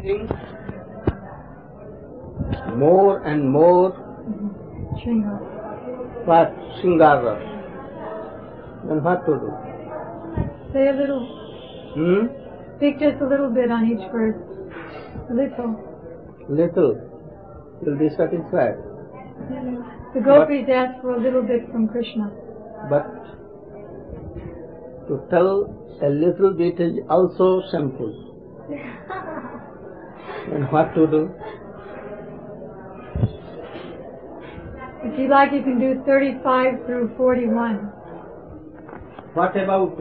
finding more and more what Shringara. Then what to do? Say a little. Speak just a little bit on each verse. Little. Little. You'll be satisfied. The gopis ask for a little bit from Krishna. But to tell a little bit is also shameful. And what to do? If you like, you can do 35 through 41. What about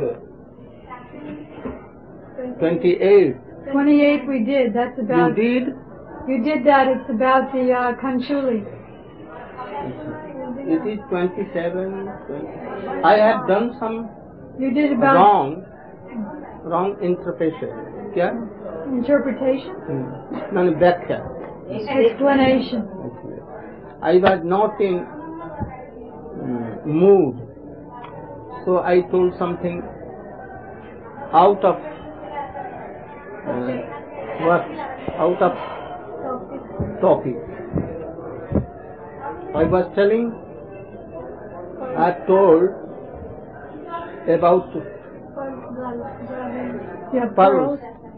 28? 28 we did. That's about... You did? You did that. It's about the Kanchuli. It is 27, 20. I have done some You did about... wrong interpretation. Kya? Interpretation? No, Bhakya. Explanation. I was not in mood, so I told something out of out of topic. I was telling, I told about pearls.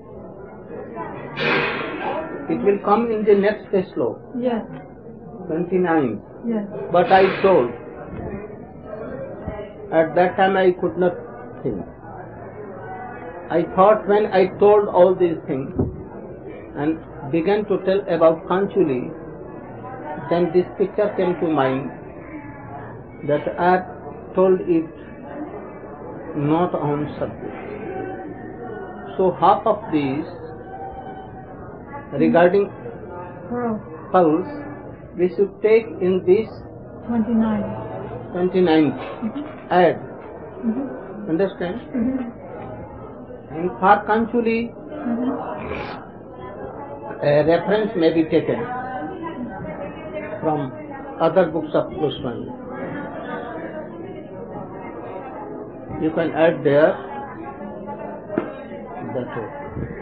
It will come in the next sloka. Yes. 29. Yes. But I told. At that time I could not think. I thought when I told all these things and began to tell about Kanchuli, then this picture came to mind that I told it not on subject. So half of these regarding pearls we should take in this 29th add. Understand? And for Kanchuli, a reference may be taken from other books of Goswami. You can add there that way.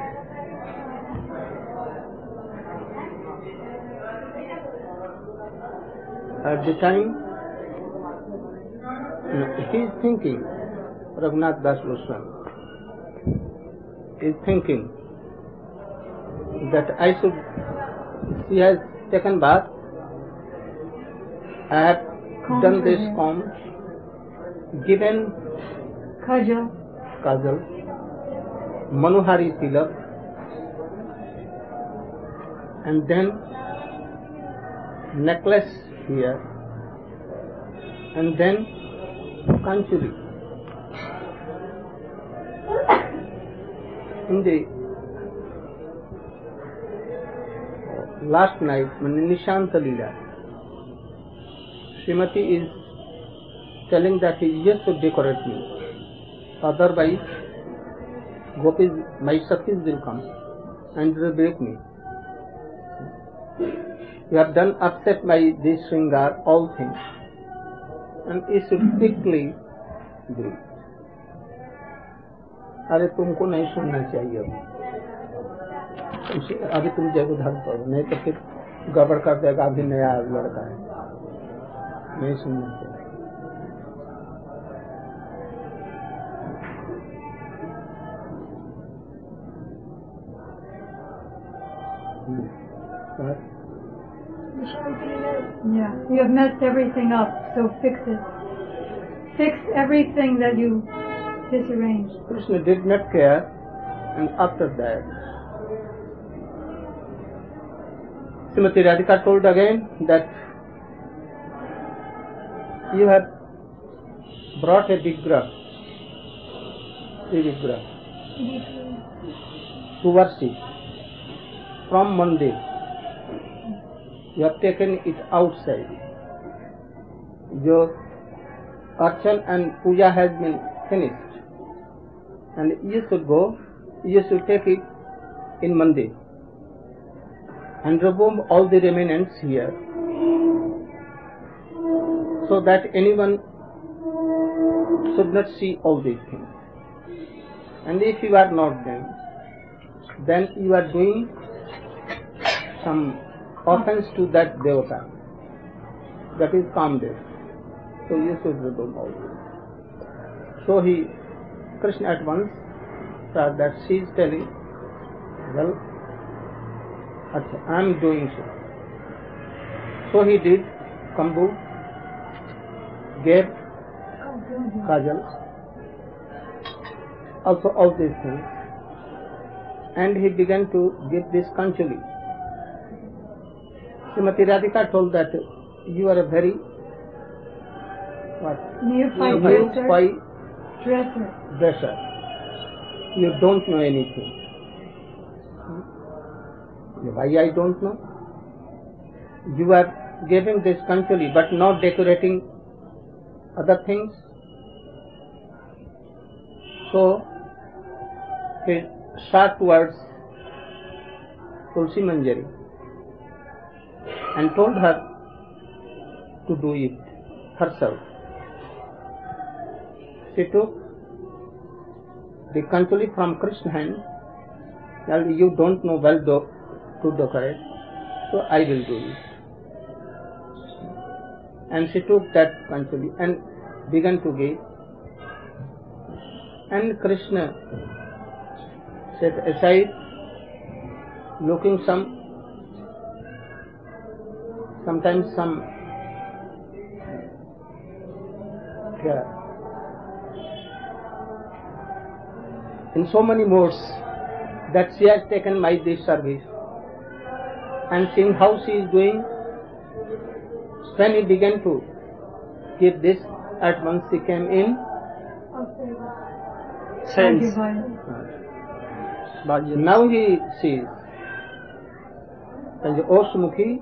At the time, he is thinking, Raghunath Das Goswami is thinking that he has taken bath, I have done this comb, given Kajal, Manohari Tilak, and then necklace here, and then Kanchuli. In the last night, Nishanta Leela, Srimati is telling that he used to decorate me. Otherwise, Gopis, my Sakis will come and will break me. You have done upset by this Shringar, all things, and you should quickly do it. अरे तुमको नहीं सुनना चाहिए अभी तुम जब उधर पढ़ो नहीं तो फिर गड़बड़ कर देगा अभी नया लड़का है नहीं सुनना चाहिए Yeah, you have messed everything up, so fix it. Fix everything that you disarranged. Krishna did not care, and after that, Srimati Radhika told again that you have brought a vigrah, to worship from Mandir. You have taken it outside. Your archan and puja has been finished. And you should go, you should take it in Mandir and remove all the remnants here so that anyone should not see all these things. And if you are not them, then you are doing some offense to that devata. That is Kamdev. So you should remove all this. So Krishna at once thought that she is telling, well, I am doing so. So he did Kambu, gave Kajal, also all these things, and he began to give this Kanchuli. Srimati Radhika told that you are a very neophyte dresser. You don't know anything. Why I don't know? You are giving this Kanchuli but not decorating other things. So he shot towards Tulsi Manjari and told her to do it herself. She took the Kanchuli from Krishna's hand. Well, you don't know well to decorate, so I will do it. And she took that Kanchuli and began to give. And Krishna sat aside, looking sometimes in so many modes that she has taken my this service, and seeing how she is doing, when he began to give this, at once she came in sense. Now he sees, and Osmukhi,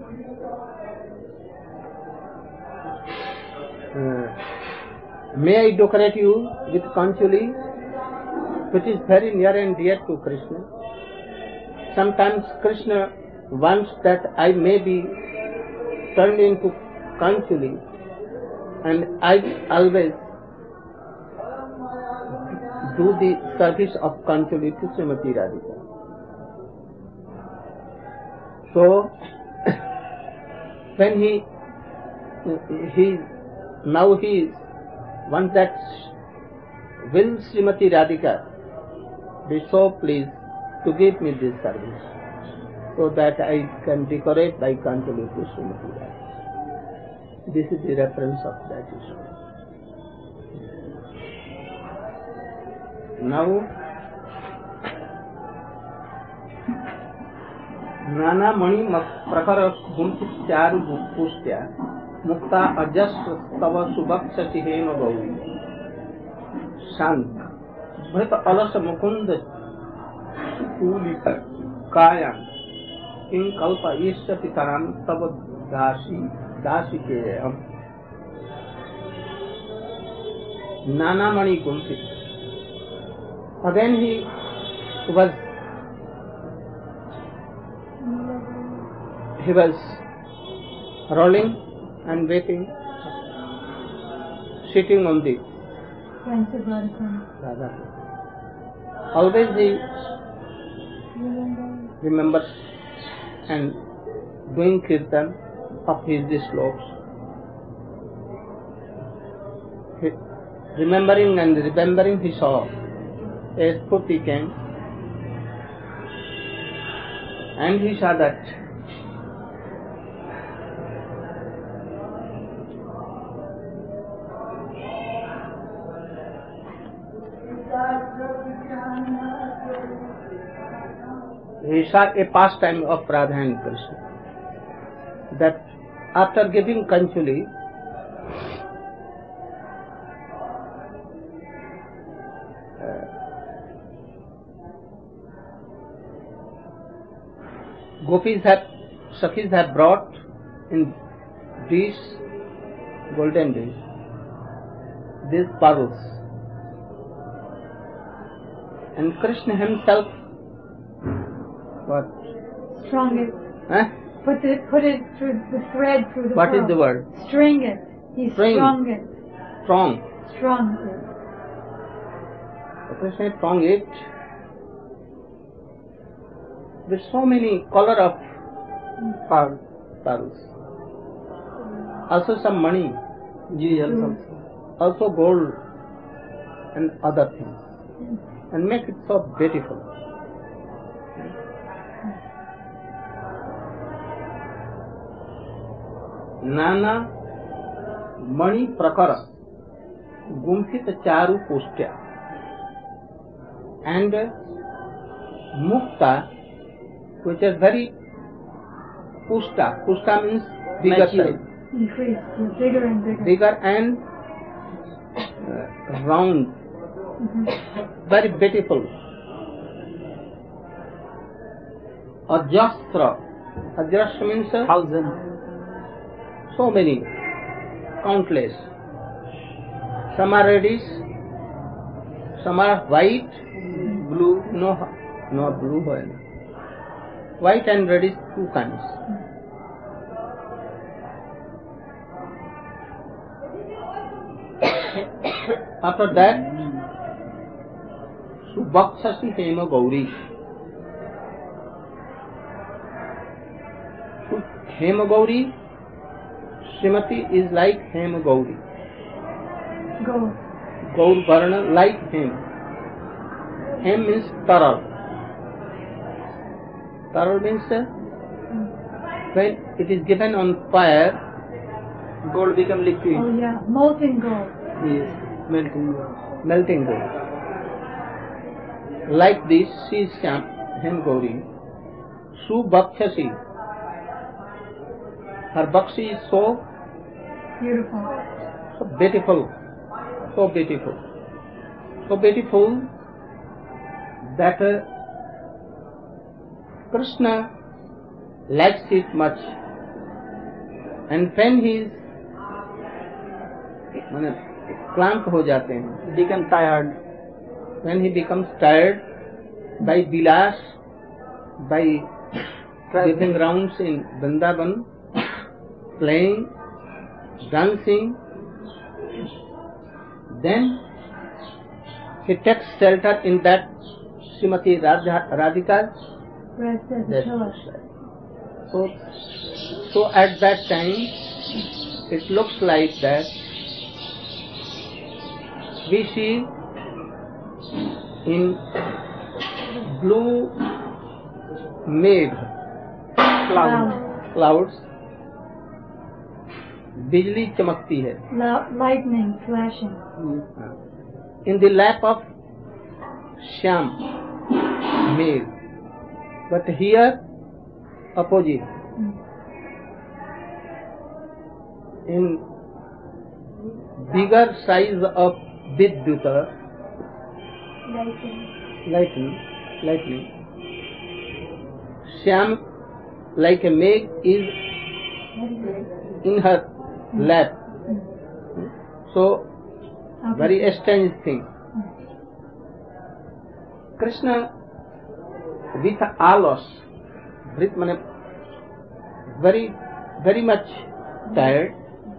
may I decorate you with Kanchuli, which is very near and dear to Krishna. Sometimes Krishna wants that I may be turned into Kanchuli, and I always do the service of Kanchuli to Srimati Radhika. So, when he wants that, will Srimati Radhika be so pleased to give me this service, so that I can decorate by Kanchuli to Srimati Radhika. This is the reference of that issue. Now, Nana Mani Prakara Gunti Charu Pustya Mukta Ajas Tava Subakshati Hema Gauri Sant Bhata Alas Mukunda Ulita Kayan In Kalpa Ishati Taram Tava Dasi Ke Nana Mani Gunti. Again he was rolling and waiting, sitting on the Radha. Always he remembers and doing kirtan of his slokas, remembering he saw a Spurti came, and he saw that he saw a pastime of Radha and Krishna, that after giving Kanchuli, Sakhis have brought in these golden days, these pearls, and Krishna himself strung it. Put it through the thread through the What pearl. is the word? String it. He strung it. Strong. Strung it. Krishna strung it with so many color of pearls. Also some money, Jewels also gold and other things, and make it so beautiful. नाना मणि प्रकर गुंफित चारु पुष्ट्या, and mukta, which is very pushta means bigger size, Increased, bigger and bigger. bigger and round, very beautiful. Ajastra means thousand. so many, countless. Some are reddish, some are white, blue, no blue, white and reddish, two kinds. After that, Subhakshasi Hema Gauri. Hema Gauri, Srimati is like Hema Gauri. Gold. Gaur Varna like Hem. Hem means taral. Taral means when it is given on fire, Gold become liquid. Oh yeah, molten gold. Yes, melting gold. melting gold. Like this, she is Hem Gauri. Subhakshasi. Her Bakshi is so Beautiful. beautiful, so beautiful, so beautiful that Krishna likes it much, and when he is क्लांत हो जाते हैं, Become tired. when he becomes tired by Vilas, by giving rounds in Vrindavan, playing, dancing, then he takes shelter in that Srimati Radhika's Rest as a Yes. pillar. So at that time, it looks like that we see in blue meg clouds, बिजली चमकती है. Lightning flashing. In the lap of Shyam meg, but here opposite. In bigger size of Vidyuta, lightning, Shyam like a meg is in her lap. So, very strange thing. Krishna with alos, very, very much tired.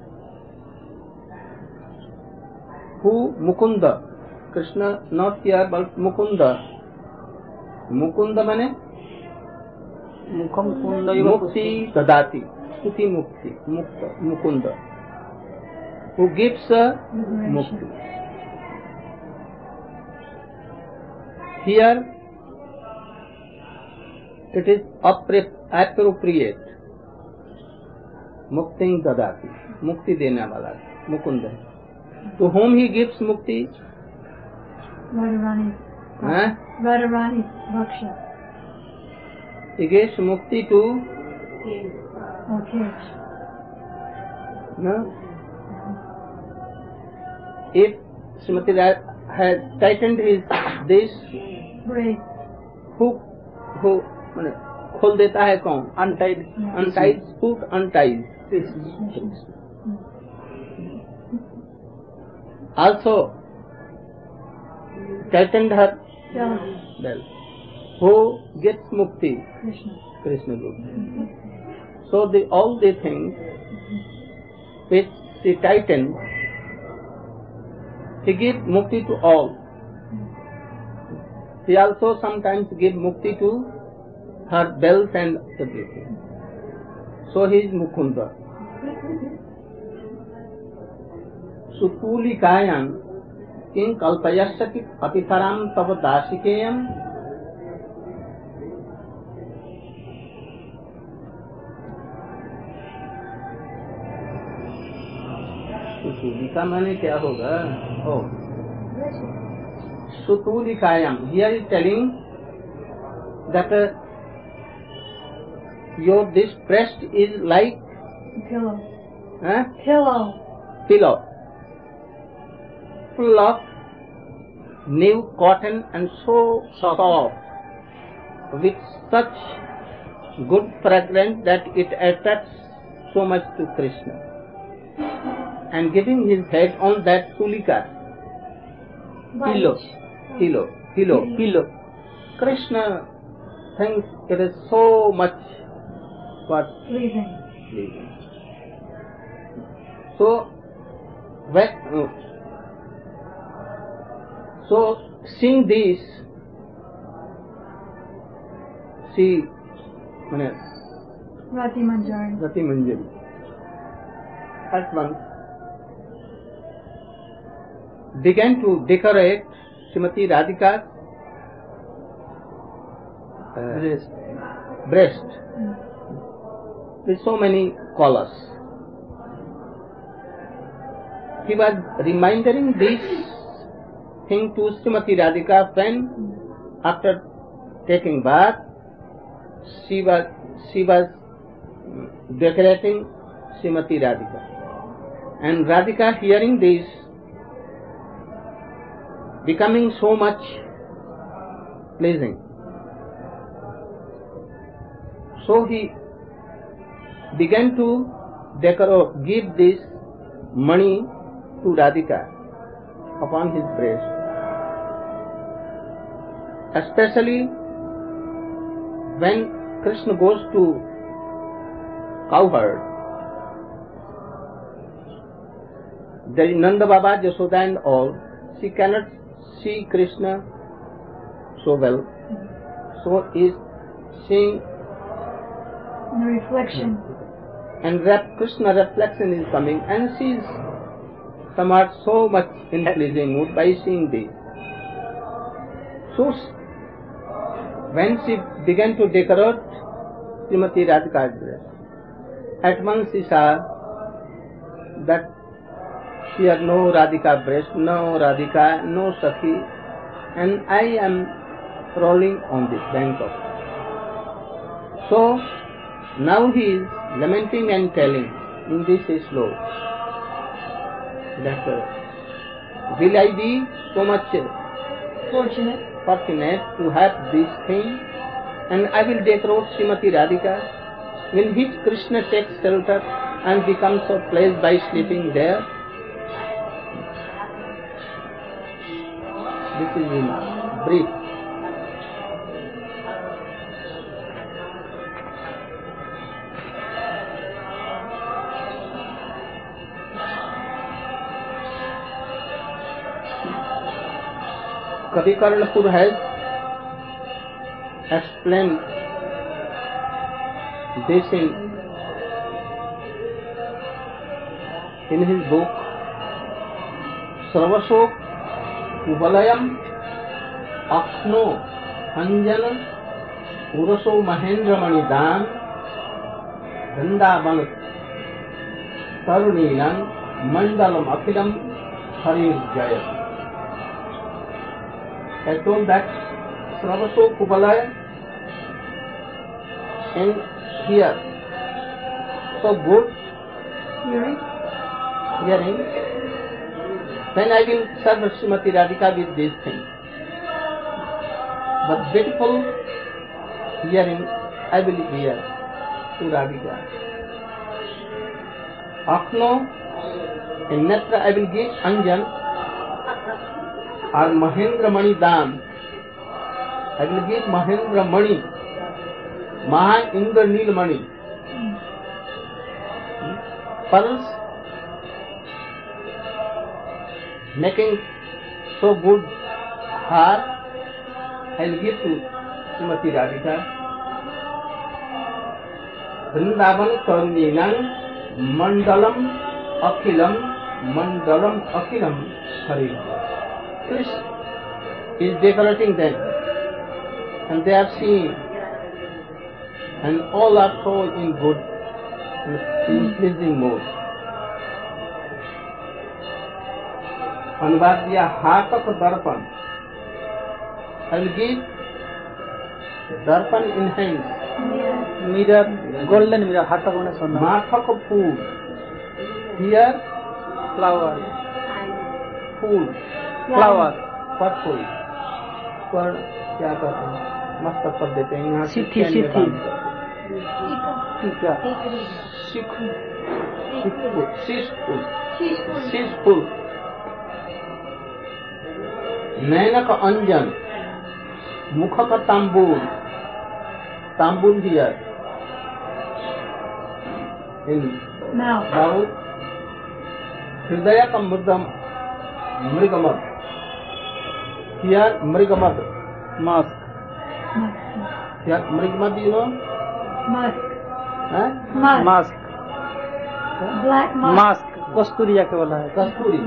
Who Mukunda? Krishna not here but Mukunda. Mukunda means Mukti Dadati. Stuti Mukti. Mukunda. Who gives Mukti. Here it is appropriate. Mukti Dadati. Mukti dena wala. Mukunda. To whom he gives Mukti? Radharani's Bhaksha. He gives Mukti to Okay. no? If Srimati has tightened his this, Brave. who खोल देता है कौन? Untied. Unties, foot unties. Also tightened her belt. Who gets mukti? Krishna Guru. So all the things which she tightened, he gives mukti to all. He also sometimes gives mukti to her bells and everything. So he is Mukunda. Sutulikayam king kalpayasya apitaram tava dasikeyam. सुतूलिका माने क्या होगा? Oh, Sutulikayam. Here is telling that your this breast is like Pillow. eh, Pillow. full of new cotton and so soft, with such good fragrance that it attracts so much to Krishna. And giving his head on that tulika, pillow. Krishna thinks it is so much what Pleasing. So seeing this, she Rati Manjari. Rati Manjari at once began to decorate Srimati Radhika's breast with so many collars. He was reminding this thing to Srimati Radhika when, after taking bath, she was decorating Srimati Radhika. And Radhika, hearing this, becoming so much pleasing. So he began to give this money to Radhika upon his breast. Especially when Krishna goes to cowherd, there is Nanda Baba, Yashoda and all, she cannot see Krishna so well, so is seeing The reflection. and Krishna reflection is coming, and she is somewhat so much in pleasing mood by seeing this. So when she began to decorate Srimati Radhika's dress, at once she saw that here no Radhika breast, no Radhika, no Sakhi, and I am rolling on this bank of. So now he is lamenting and telling in this slow that will I be so much fortunate to have this thing, and I will decorate Srimati Radhika, when which Krishna takes shelter and becomes so pleased by sleeping there. This is in brief. Kavi Karnapur has explained this in his book Sarvasok Kubalayam Akhno Anjana Uraso Mahendra Manidam Vrindavan Tarunilam Mandalam Akhilam Harir Jayat. I told that Sarvaso Kubalaya and here so good hearing, then I will serve Srimati Radhika with this thing. But beautiful hearing I will hear to Radhika. Akhno in Netra I will give Anjan or Mahendra Mani Dam. I will give Mahendra Mani, Maha Indra Nil Mani, pearls making so good har. I will give to Srimati Radhika. Vrindavan Karuninam Mandalam Akhilam Hari. Krishna is decorating them, and they are seeing, and all are so in good, in pleasing mood. अनुवाद दिया हाथक दर्पण. I will give दर्पण in hands. Mirror, golden mirror, heart of one son. माथक फूल. Here Flower. Fool. Flower. पर फूल. पर क्या कहते हैं? मस्तक पर देते हैं यहाँ. सिथी. टीका. शीश फूल. नैनक अंजन. मुख का तांबूल. तांबूल here in Mouth. हृदय का मृगमद. here मृगमद. Mask. here मृगमद, you know? Musk. हैं? Mask. Black musk. Mask. Kasturia के वाला है. कस्तूरी.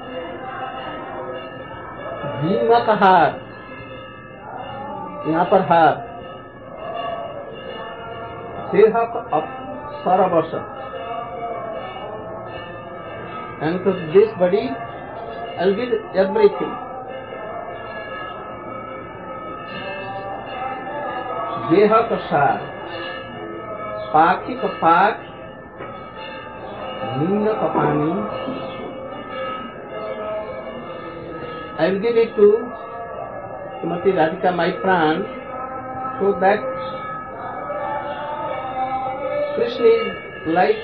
भीमक हार. यहाँ पर हार. सेहक सरवश. And to this body, I'll give everything. देहक सार. पाखिक पाक. नीनक पानी. I will give it to Srimati Radhika, my pran, so that Krishna is like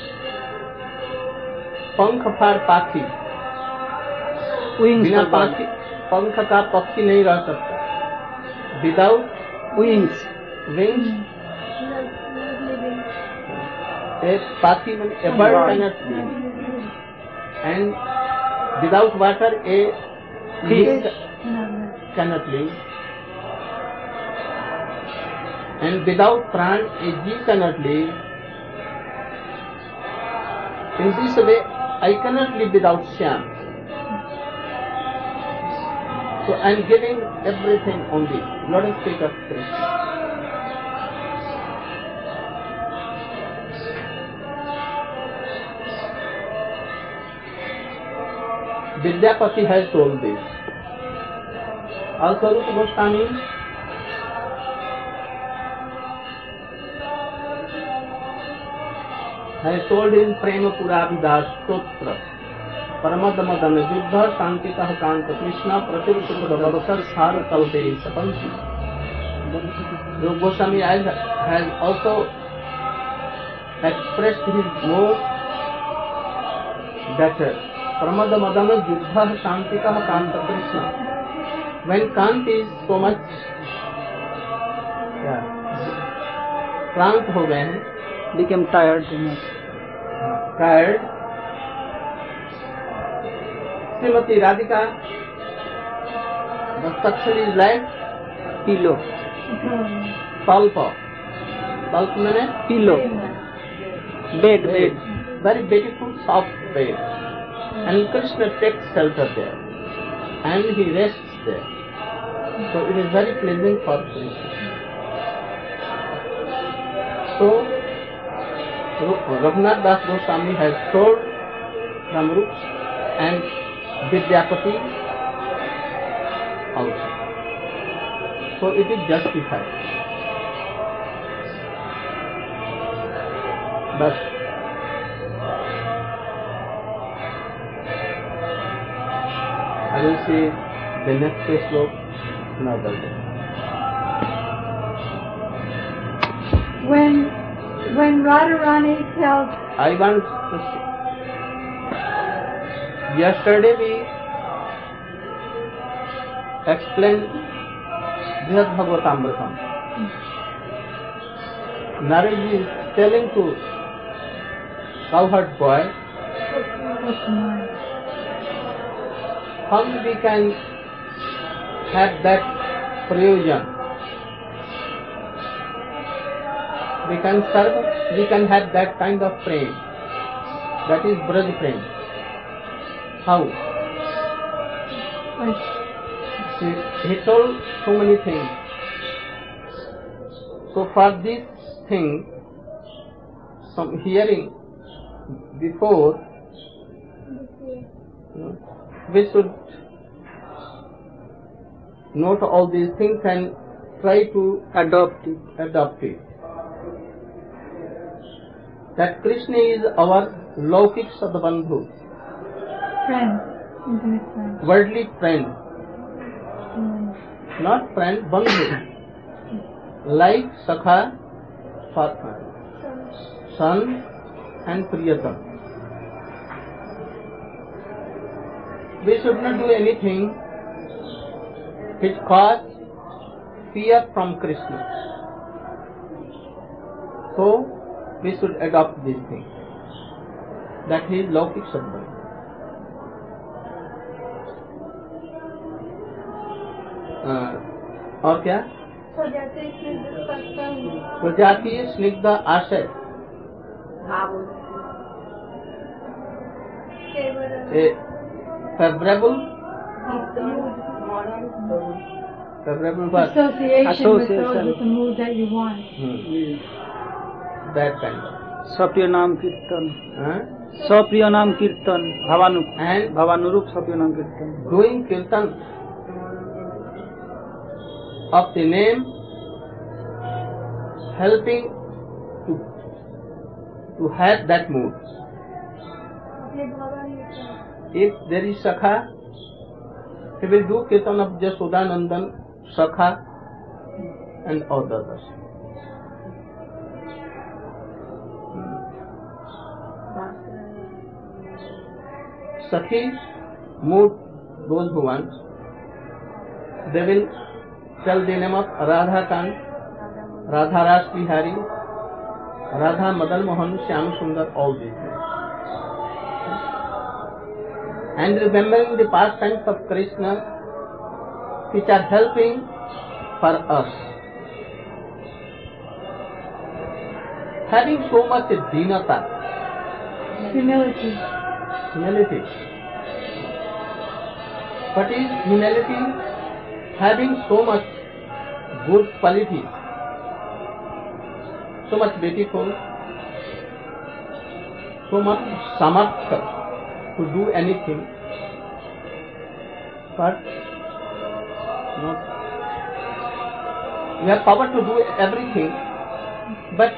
पंख फार पाखी. Wings. बिना पाखी पंख का पक्षी नहीं रह सकता. Without Wings. wings, a पाखी means a bird cannot live. And without water, a fish cannot live. And without pran, a jeev cannot live. In this way, I cannot live without Shyam. So I am giving everything only. Let us speak of Krishna. Vidyapati has told this. Also, Rupa Goswami has told in Prema Puravidas Stotra. Paramad Madan Yuddha Shantitah Kanta Krishna Pratirupurva Varasar Sar Kalte Sapanti. Rupa Goswami has also expressed his mood that Paramad Madan Yuddha Shantitah Kanta Krishna. When Kant is so much क्लांत हो गए हैं, became tired. tired. Srimati Radhika, the structure is like Pillow. pulp. Pulp means Pillow. Bed. very beautiful soft bed. And Krishna takes shelter there. And he rests there. So it is very pleasing for Krishna. So Raghunath Das Goswami has told from Rups and Vidyapati also. So it is justified. But I will see the next sloka another day. When Radharani tells, I want to see. Yesterday we explained Brihad Bhagavatamritam. Narad is telling to cowherd boy how we can have that prayojan. we can serve, we can have that kind of prem. That is Braj prem. How? He told so many things. So for this thing, some hearing before, we should note all these things and try to adopt it. That Krishna is our Laukik Sadbandhu, Friend, intimate friend. worldly friend, not friend, Bandhu, like Sakha, son and Priyatam. We should not do anything which cause fear from Krishna. So we should adopt this thing. That is Laukik Sadbandhu. और क्या? प्रजातीय स्निग्ध आशय, favorable but Association with the mood that you want. that kind of. स्वप्रिय नाम कीर्तन, स्वप्रिय नाम कीर्तन, भावानुरूप स्वप्रिय नाम कीर्तन. Doing kirtan of the name, helping to have that mood. If there is Sakha, he will do kirtan of Jasodanandan, Sakha and all the others. Sakhi mood those who want. They will tell the name of Radha Kant, Radha Ras Bihari, Radha Madan Mohan, Shyam Sundar, all these things. And remembering the pastimes of Krishna which are helping for us. Having so much dinata, Humility. What is humility? Having so much good quality, so much beautiful, so much samartha to do anything, but not. We have power to do everything, but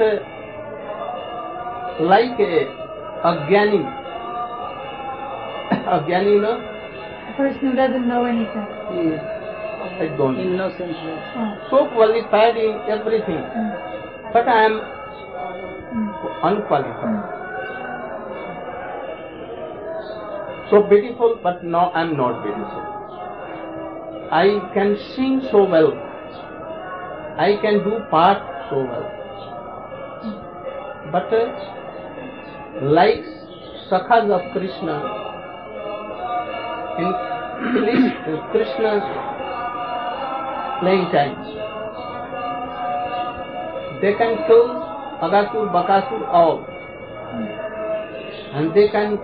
like a Jnani, you know? A person who doesn't know anything. Yes. I don't. Innocent. So qualified in everything, but I am unqualified. So beautiful, but no, I am not beautiful. I can sing so well. I can do part so well. But like Sakhas of Krishna, in Krishna's playing time, they can kill Agasur, Bakasur, all, and they cannot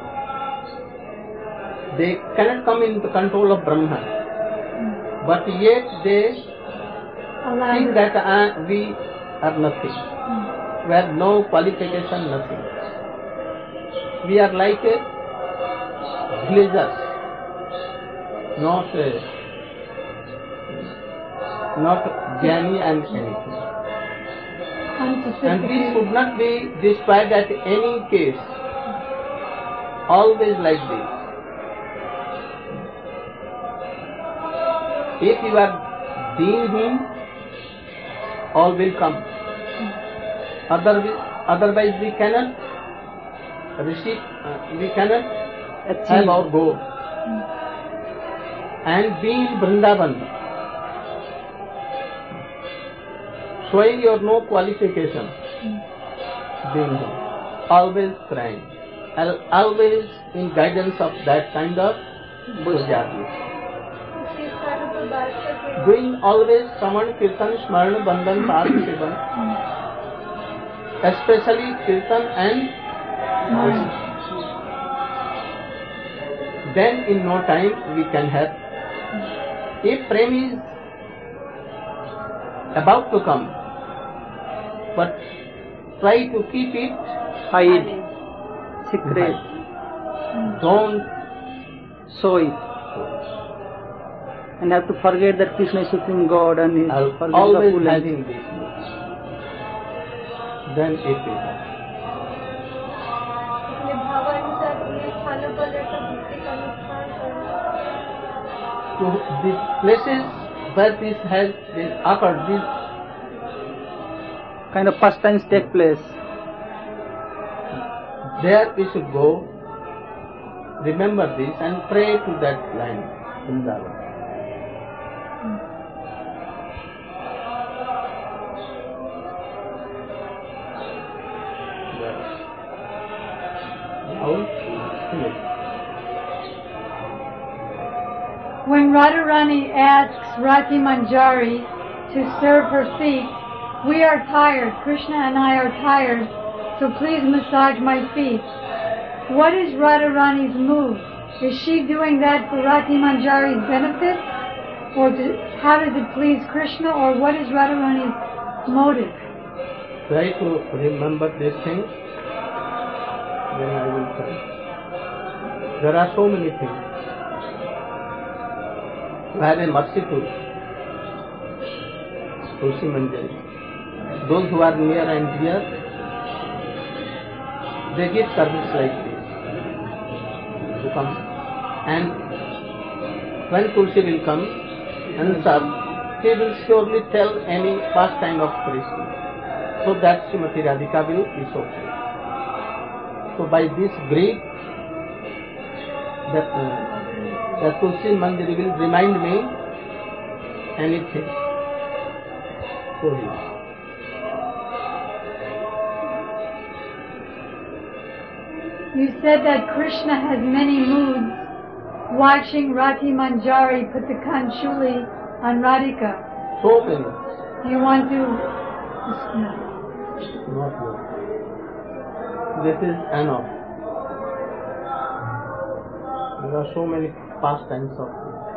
come in the control of Brahma, but yet they think that we are nothing. We have no qualification, nothing. We are like villagers, not Jnani and anything. And we should not be destroyed at any case. Always like this. If you are being him, all will come. Otherwise we cannot receive, we cannot have our goal. And being in Vrindavan, showing your no qualification, being him, always crying, always in guidance of that kind of Bhujati. Doing always Saman, Kirtan, Smaran, Bandhan, Path, Sevan. especially Kirtan and then in no time we can have. If prem is about to come, but try to keep it hide, secret, don't show it, and have to forget that Krishna is Supreme God and is always having this. Then it will happen. So the places where this has been occurred, this kind of pastimes take place, there we should go, remember this and pray to that land, Vrindavan. When Radharani asks Rati Manjari to serve her feet, "We are tired, Krishna and I are tired, so please massage my feet." What is Radharani's move? Is she doing that for Rati Manjari's benefit? Or how does it please Krishna? Or what is Radharani's motive? Try to remember these things, then I will tell. There are so many things. Very merciful Tulsi Manjari. Those who are near and dear, they give service like this to come. And when Tulsi will come and serve, he will surely tell any pastime of Krishna, so that Srimati Radhika will be so free. So by this greed, that Tulsi Manjari will remind me anything. So you said that Krishna has many moods. Watching Rati Manjari put the Kanchuli on Radhika. So many. Do you want to? No. Not more. This is enough. There are so many pastimes of this.